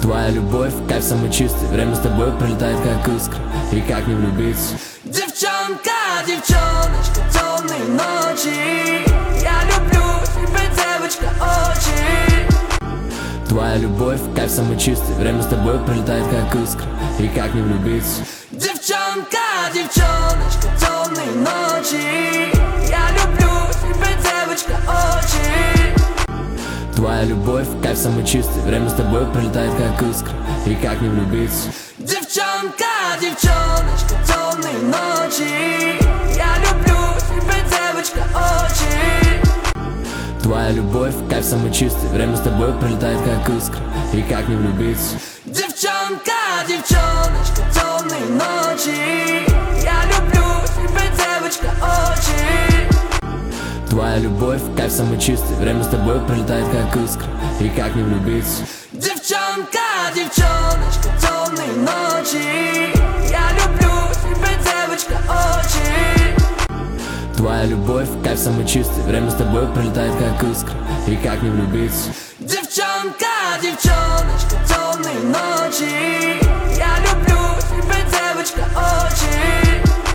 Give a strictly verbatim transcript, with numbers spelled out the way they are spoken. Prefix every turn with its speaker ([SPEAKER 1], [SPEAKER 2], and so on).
[SPEAKER 1] Твоя любовь, кайф самый чистый. Время с тобой пролетает как искра. И как не влюбиться?
[SPEAKER 2] Девчонка, девчоночка, темные ночи. Я люблю тебя, девочка, очень.
[SPEAKER 1] Твоя любовь, кайф самый чистый. Время с тобой пролетает как искра. И как не влюбиться?
[SPEAKER 2] Девчонка, девчоночка, темные ночи. Я люблю тебя, девочка, очень.
[SPEAKER 1] Твоя любовь, кайф самый чистый. Время с тобой пролетает как искра. И как не влюбиться?
[SPEAKER 2] Девчонка, девчоночка, темные ночи. Я люблю тебя, девочка, очень.
[SPEAKER 1] Твоя любовь, кайф самый чистый. Время с тобой пролетает как искра. И как не влюбиться?
[SPEAKER 2] Девчонка, девчоночка, темные ночи. Я люблю тебя, девочка, очень.
[SPEAKER 1] Твоя любовь, кайф самый чистый. Время с тобой пролетает как искра. И как не влюбиться?
[SPEAKER 2] Девчонка, девчоночка, темные ночи. Я люблю тебя, девочка, очень.
[SPEAKER 1] Твоя любовь, кайф самый чистый. Время с тобой пролетает как искра. И как не влюбиться?
[SPEAKER 2] Девчонка, девчоночка, темные ночи.